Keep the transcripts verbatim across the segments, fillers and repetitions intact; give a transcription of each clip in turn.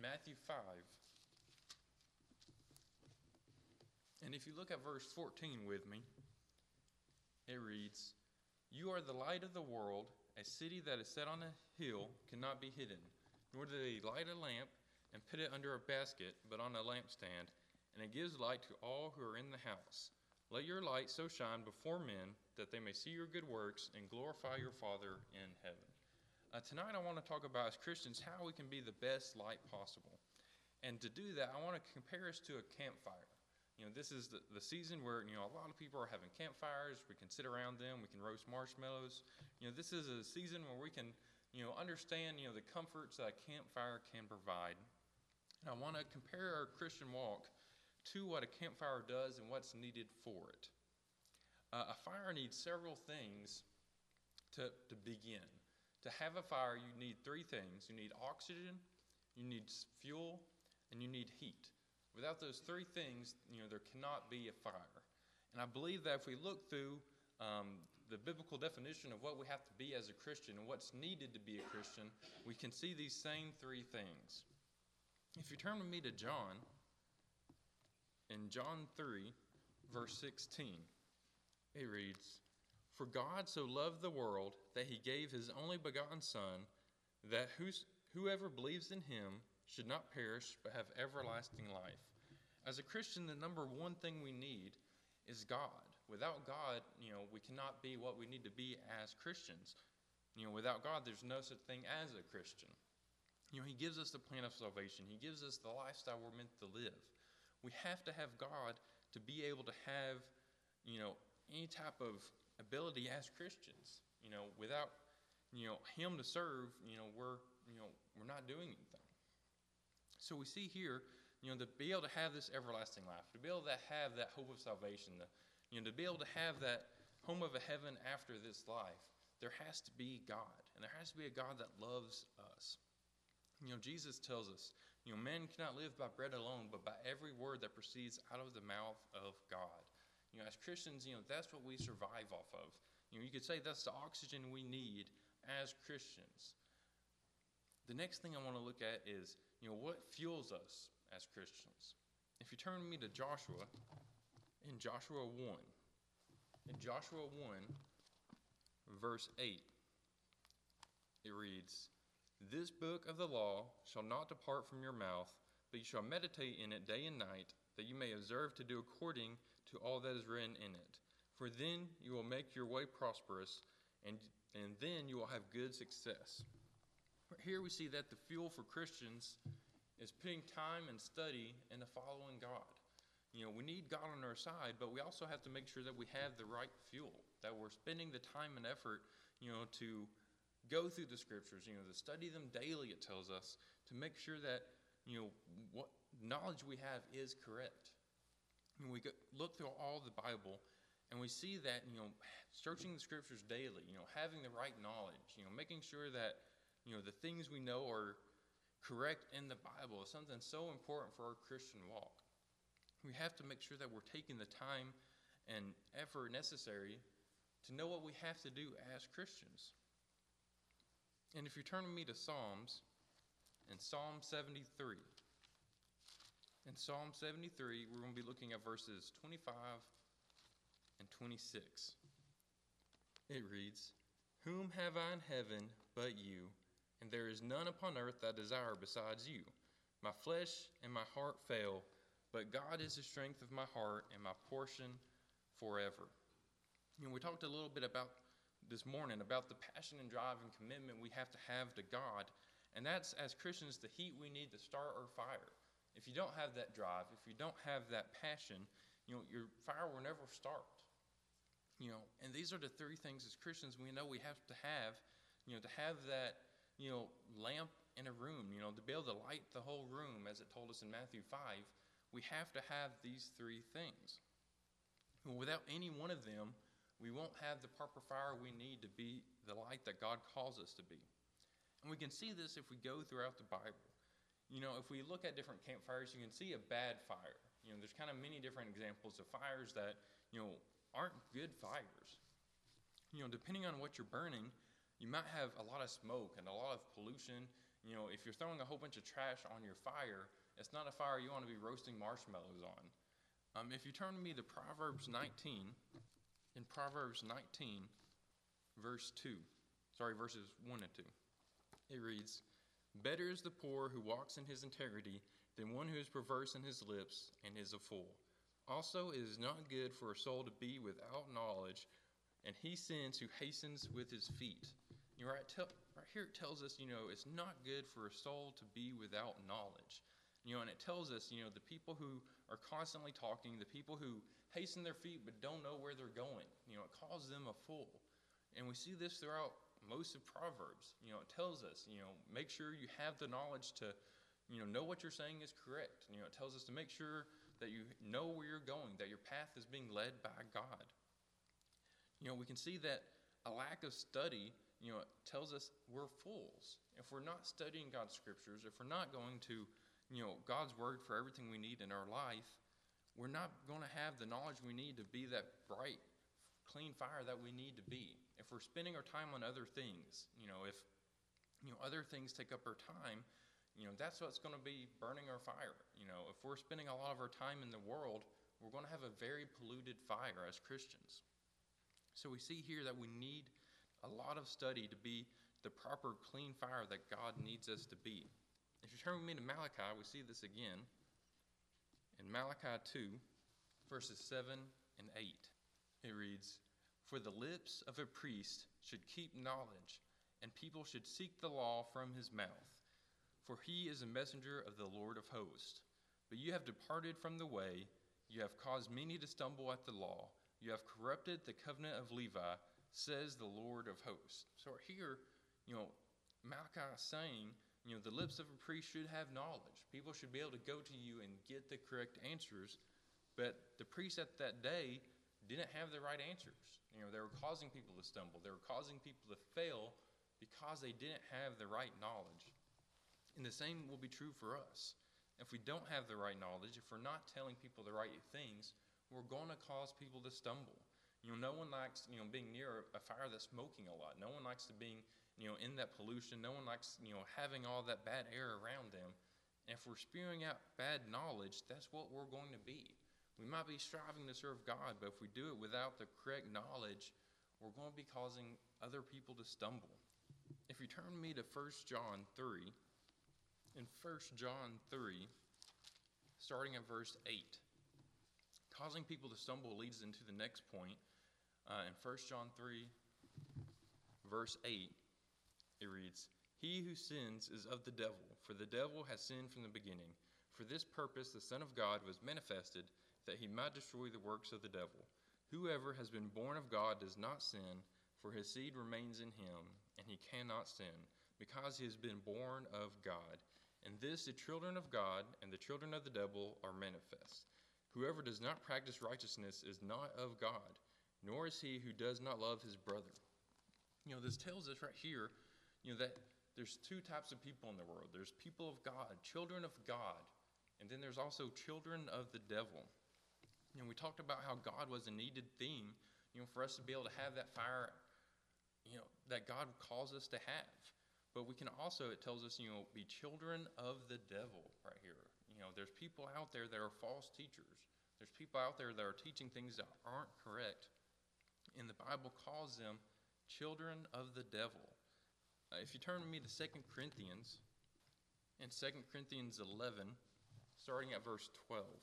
Matthew five. And if you look at verse fourteen with me, it reads, "You are the light of the world. A city that is set on a hill cannot be hidden. Nor do they light a lamp and put it under a basket, but on a lampstand, and it gives light to all who are in the house. Let your light so shine before men that they may see your good works and glorify your Father in heaven." Uh, tonight I want to talk about, as Christians, how we can be the best light possible. And to do that, I want to compare us to a campfire. You know, this is the, the season where, you know, a lot of people are having campfires. We can sit around them. We can roast marshmallows. You know, this is a season where we can, you know, understand, you know, the comforts that a campfire can provide. And I want to compare our Christian walk to what a campfire does and what's needed for it. Uh, a fire needs several things to, to begin. To have a fire, you need three things. You need oxygen, you need fuel, and you need heat. Without those three things, you know, there cannot be a fire. And I believe that if we look through um, the biblical definition of what we have to be as a Christian and what's needed to be a Christian, we can see these same three things. If you turn with me to John, in John three, verse sixteen, it reads, "For God so loved the world that he gave his only begotten Son, that whos- whoever believes in him should not perish but have everlasting life." As a Christian, the number one thing we need is God. Without God, you know, we cannot be what we need to be as Christians. You know, without God, there's no such thing as a Christian. You know, he gives us the plan of salvation. He gives us the lifestyle we're meant to live. We have to have God to be able to have, you know, any type of ability as Christians. You know, without, you know, him to serve, you know, we're, you know, we're not doing anything. So we see here, you know, to be able to have this everlasting life, to be able to have that hope of salvation, the, you know, to be able to have that home of a heaven after this life, there has to be God, and there has to be a God that loves us. You know, Jesus tells us, you know, man cannot live by bread alone, but by every word that proceeds out of the mouth of God. You know, as Christians, you know, that's what we survive off of. You know, you could say that's the oxygen we need as Christians. The next thing I want to look at is, you know, what fuels us as Christians. If you turn with me to Joshua, in Joshua one, in Joshua one, verse eight, it reads, "This book of the law shall not depart from your mouth, but you shall meditate in it day and night, that you may observe to do according to all that is written in it. For then you will make your way prosperous, and, and then you will have good success." Here we see that the fuel for Christians is putting time and study into following God. You know, we need God on our side, but we also have to make sure that we have the right fuel, that we're spending the time and effort, you know, to go through the scriptures, you know, to study them daily, it tells us, to make sure that, you know, what knowledge we have is correct. And we look through all the Bible, and we see that, you know, searching the scriptures daily, you know, having the right knowledge, you know, making sure that, you know, the things we know are correct in the Bible is something so important for our Christian walk. We have to make sure that we're taking the time and effort necessary to know what we have to do as Christians. And if you turn with me to Psalms, in Psalm seventy-three, in Psalm seventy-three, we're going to be looking at verses twenty-five and twenty-six. It reads, "Whom have I in heaven but you? And there is none upon earth that I desire besides you. My flesh and my heart fail, but God is the strength of my heart and my portion forever." You know, we talked a little bit about this morning about the passion and drive and commitment we have to have to God. And that's, as Christians, the heat we need to start our fire. If you don't have that drive, if you don't have that passion, you know, your fire will never start. You know, and these are the three things as Christians we know we have to have, you know, to have that, you know, lamp in a room, you know, to be able to light the whole room, as it told us in Matthew five, we have to have these three things. Well, without any one of them, we won't have the proper fire we need to be the light that God calls us to be. And we can see this if we go throughout the Bible. You know, if we look at different campfires, you can see a bad fire. You know, there's kind of many different examples of fires that, you know, aren't good fires. You know, depending on what you're burning, you might have a lot of smoke and a lot of pollution. You know, if you're throwing a whole bunch of trash on your fire, it's not a fire you want to be roasting marshmallows on. Um, if you turn to me to Proverbs nineteen, in Proverbs nineteen, verse two, sorry, verses one and two, it reads, "Better is the poor who walks in his integrity than one who is perverse in his lips and is a fool. Also, it is not good for a soul to be without knowledge, and he sins who hastens with his feet." You know, right, tell, right here it tells us, you know, it's not good for a soul to be without knowledge. You know, and it tells us, you know, the people who are constantly talking, the people who hasten their feet but don't know where they're going, you know, it calls them a fool. And we see this throughout most of Proverbs. You know, it tells us, you know, make sure you have the knowledge to, you know, know what you're saying is correct. You know, it tells us to make sure that you know where you're going, that your path is being led by God. You know, we can see that a lack of study, you know, it tells us we're fools. If we're not studying God's scriptures, if we're not going to, you know, God's word for everything we need in our life, we're not going to have the knowledge we need to be that bright, clean fire that we need to be. If we're spending our time on other things, you know, if, you know, other things take up our time, you know, that's what's going to be burning our fire. You know, if we're spending a lot of our time in the world, we're going to have a very polluted fire as Christians. So we see here that we need a lot of study to be the proper clean fire that God needs us to be. If you turn with me to Malachi, we see this again. In Malachi two, verses seven and eight, it reads, "For the lips of a priest should keep knowledge, and people should seek the law from his mouth. For he is a messenger of the Lord of hosts. But you have departed from the way, you have caused many to stumble at the law, you have corrupted the covenant of Levi, says the Lord of hosts." So here, you know, Malachi is saying, you know, the lips of a priest should have knowledge. People should be able to go to you and get the correct answers. But the priests at that day didn't have the right answers. You know, they were causing people to stumble. They were causing people to fail because they didn't have the right knowledge. And the same will be true for us. If we don't have the right knowledge, if we're not telling people the right things, we're going to cause people to stumble. You know, no one likes, you know, being near a fire that's smoking a lot. No one likes to being, you know, in that pollution. No one likes, you know, having all that bad air around them. And if we're spewing out bad knowledge, that's what we're going to be. We might be striving to serve God, but if we do it without the correct knowledge, we're going to be causing other people to stumble. If you turn me to First John three, in First John three, starting at verse eight, causing people to stumble leads into the next point. Uh, in First John three, verse eight, it reads, "He who sins is of the devil, for the devil has sinned from the beginning. For this purpose the Son of God was manifested, that he might destroy the works of the devil. Whoever has been born of God does not sin, for his seed remains in him, and he cannot sin, because he has been born of God. And this the children of God and the children of the devil are manifest. Whoever does not practice righteousness is not of God, nor is he who does not love his brother." You know, this tells us right here, you know, that there's two types of people in the world. There's people of God, children of God, and then there's also children of the devil. You know, we talked about how God was a needed thing, you know, for us to be able to have that fire, you know, that God calls us to have. But we can also, it tells us, you know, be children of the devil right here. You know, there's people out there that are false teachers. There's people out there that are teaching things that aren't correct. And the Bible calls them children of the devil. Uh, if you turn with me to Second Corinthians, in Second Corinthians eleven, starting at verse twelve,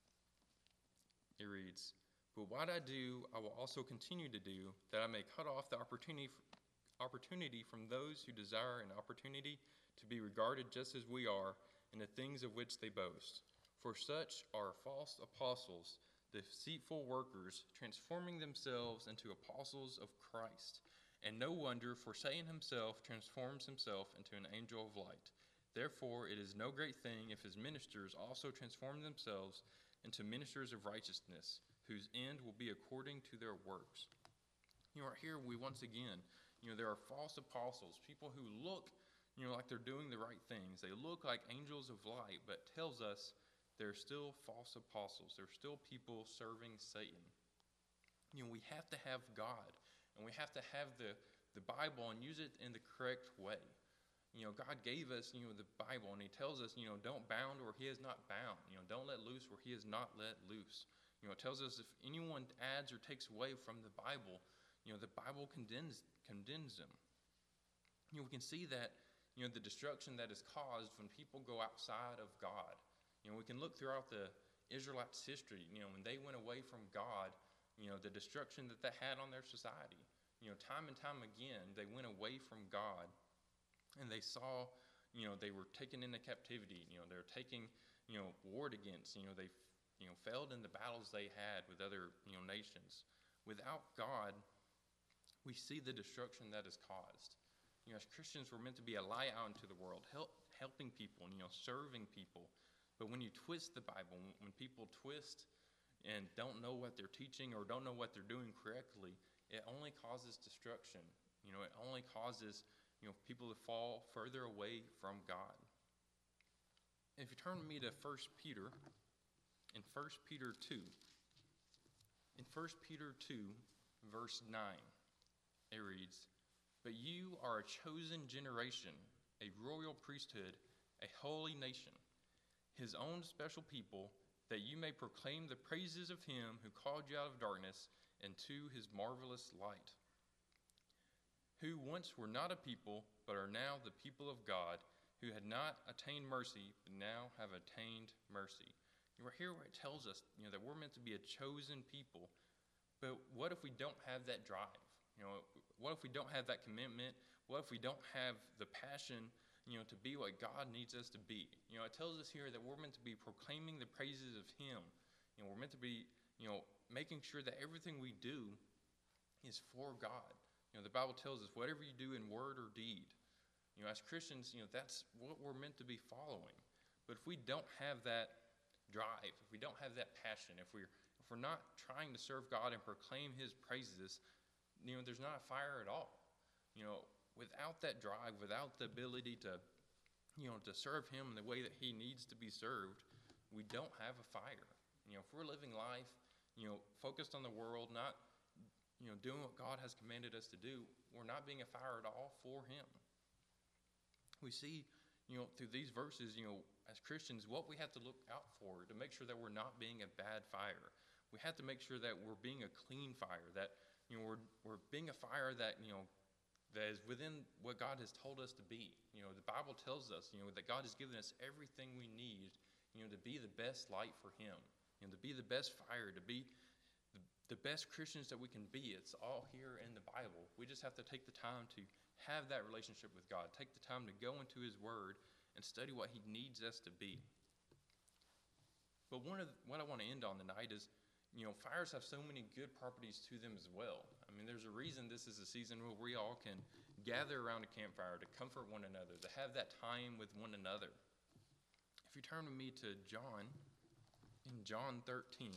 it reads, "But what I do, I will also continue to do, that I may cut off the opportunity opportunity from those who desire an opportunity to be regarded just as we are in the things of which they boast. For such are false apostles, deceitful workers, transforming themselves into apostles of Christ. And no wonder, for Satan himself transforms himself into an angel of light. Therefore, it is no great thing if his ministers also transform themselves into ministers of righteousness, whose end will be according to their works." You know, right here we once again, you know, there are false apostles, people who look, you know, like they're doing the right things. They look like angels of light, but tells us they're still false apostles. They're still people serving Satan. You know, we have to have God, and we have to have the, the Bible and use it in the correct way. You know, God gave us, you know, the Bible, and he tells us, you know, don't bound where he is not bound. You know, don't let loose where he is not let loose. You know, it tells us if anyone adds or takes away from the Bible, you know, the Bible condemns, condemns them. You know, we can see that, you know, the destruction that is caused when people go outside of God. You know, we can look throughout the Israelites' history, you know, when they went away from God, you know, the destruction that they had on their society. You know, time and time again, they went away from God. And they saw, you know, they were taken into captivity. You know, they were taking, you know, warred against. You know, they, you know, failed in the battles they had with other, you know, nations. Without God, we see the destruction that is caused. You know, as Christians, we're meant to be a light out into the world, help, helping people, you know, serving people. But when you twist the Bible, when people twist and don't know what they're teaching or don't know what they're doing correctly, it only causes destruction. You know, it only causes, you know, people to fall further away from God. And if you turn with me to First Peter, in First Peter two, in First Peter two, verse nine, it reads, "But you are a chosen generation, a royal priesthood, a holy nation, his own special people, that you may proclaim the praises of him who called you out of darkness into his marvelous light, who once were not a people, but are now the people of God, who had not attained mercy, but now have attained mercy." You are here where it tells us, you know, that we're meant to be a chosen people. But what if we don't have that drive? You know, what if we don't have that commitment? What if we don't have the passion, you know, to be what God needs us to be? You know, it tells us here that we're meant to be proclaiming the praises of him. You know, we're meant to be, you know, making sure that everything we do is for God. You know, the Bible tells us whatever you do in word or deed, you know, as Christians, you know, that's what we're meant to be following. But if we don't have that drive, if we don't have that passion, if we're if we're not trying to serve God and proclaim his praises, you know, there's not a fire at all. You know, without that drive, without the ability to, you know, to serve him in the way that he needs to be served, we don't have a fire. You know, if we're living life, you know, focused on the world, not, you know, doing what God has commanded us to do, we're not being a fire at all for him. We see, you know, through these verses, you know, as Christians, what we have to look out for to make sure that we're not being a bad fire. We have to make sure that we're being a clean fire, that, you know, we're, we're being a fire that, you know, that is within what God has told us to be. You know, the Bible tells us, you know, that God has given us everything we need, you know, to be the best light for him, you know, to be the best fire, to be the best Christians that we can be. It's all here in the Bible. We just have to take the time to have that relationship with God, take the time to go into his word and study what he needs us to be. But one of the, what I want to end on tonight is, you know, fires have so many good properties to them as well. I mean, there's a reason this is a season where we all can gather around a campfire to comfort one another, to have that time with one another. If you turn with me to John, in John thirteen,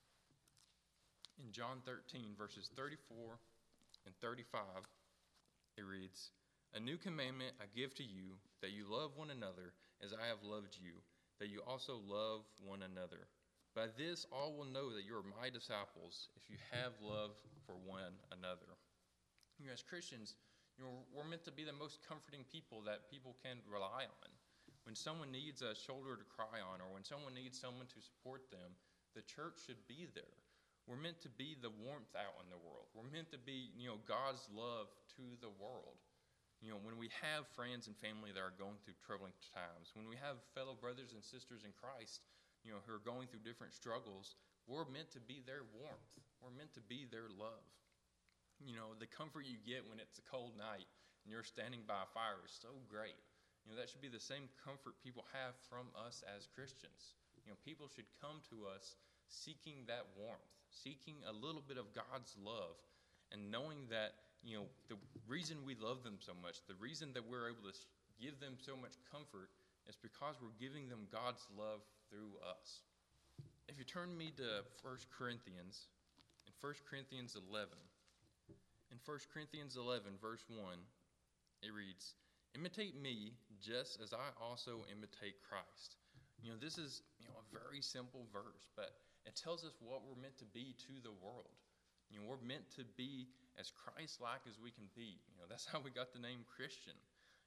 in John thirteen, verses thirty-four and thirty-five, it reads, "A new commandment I give to you, that you love one another as I have loved you, that you also love one another. By this all will know that you are my disciples, if you have love for one another." You know, as Christians, you know, we're meant to be the most comforting people that people can rely on. When someone needs a shoulder to cry on, or when someone needs someone to support them, the church should be there. We're meant to be the warmth out in the world. We're meant to be, you know, God's love to the world. You know, when we have friends and family that are going through troubling times, when we have fellow brothers and sisters in Christ, you know, who are going through different struggles, we're meant to be their warmth. We're meant to be their love. You know, the comfort you get when it's a cold night and you're standing by a fire is so great. You know, that should be the same comfort people have from us as Christians. You know, people should come to us seeking that warmth, seeking a little bit of God's love, and knowing that, you know, the reason we love them so much, the reason that we're able to give them so much comfort is because we're giving them God's love through us. If you turn me to First Corinthians, in First Corinthians eleven, in First Corinthians eleven, verse one, it reads, "Imitate me just as I also imitate Christ." You know, this is, you know, a very simple verse, but it tells us what we're meant to be to the world. You know, we're meant to be as Christ-like as we can be. You know, that's how we got the name Christian.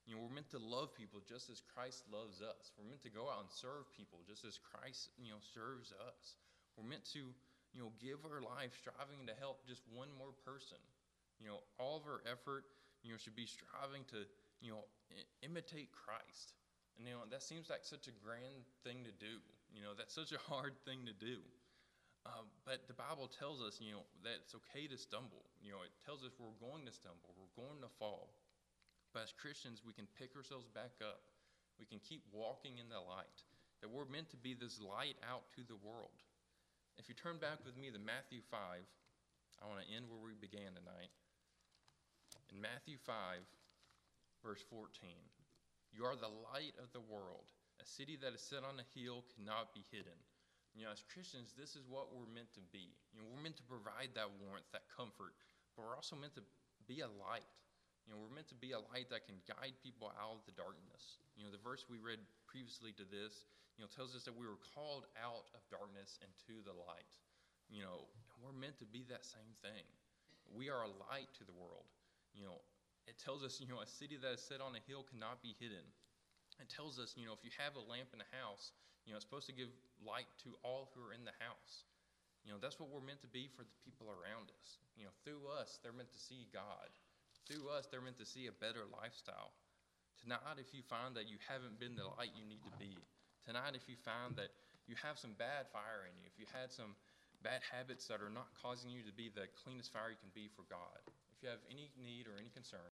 You know, we're meant to love people just as Christ loves us. We're meant to go out and serve people just as Christ, you know, serves us. We're meant to, you know, give our life striving to help just one more person. You know, all of our effort, you know, should be striving to, you know, I- imitate Christ. And, you know, that seems like such a grand thing to do. You know, that's such a hard thing to do. Uh, but the Bible tells us, you know, that it's okay to stumble. You know, it tells us we're going to stumble, we're going to fall. But as Christians, we can pick ourselves back up. We can keep walking in the light, that we're meant to be this light out to the world. If you turn back with me to Matthew five, I want to end where we began tonight. In Matthew five, verse fourteen, you are the light of the world. A city that is set on a hill cannot be hidden. You know, as Christians, this is what we're meant to be. You know, we're meant to provide that warmth, that comfort, but we're also meant to be a light. You know, we're meant to be a light that can guide people out of the darkness. You know, the verse we read previously to this, you know, tells us that we were called out of darkness into the light. You know, and we're meant to be that same thing. We are a light to the world. You know, it tells us, you know, a city that is set on a hill cannot be hidden. It tells us, you know, if you have a lamp in a house, you know, it's supposed to give light to all who are in the house. You know, that's what we're meant to be for the people around us. You know, through us, they're meant to see God. Through us, they're meant to see a better lifestyle. Tonight, if you find that you haven't been the light you need to be, tonight, if you find that you have some bad fire in you, if you had some bad habits that are not causing you to be the cleanest fire you can be for God, if you have any need or any concern,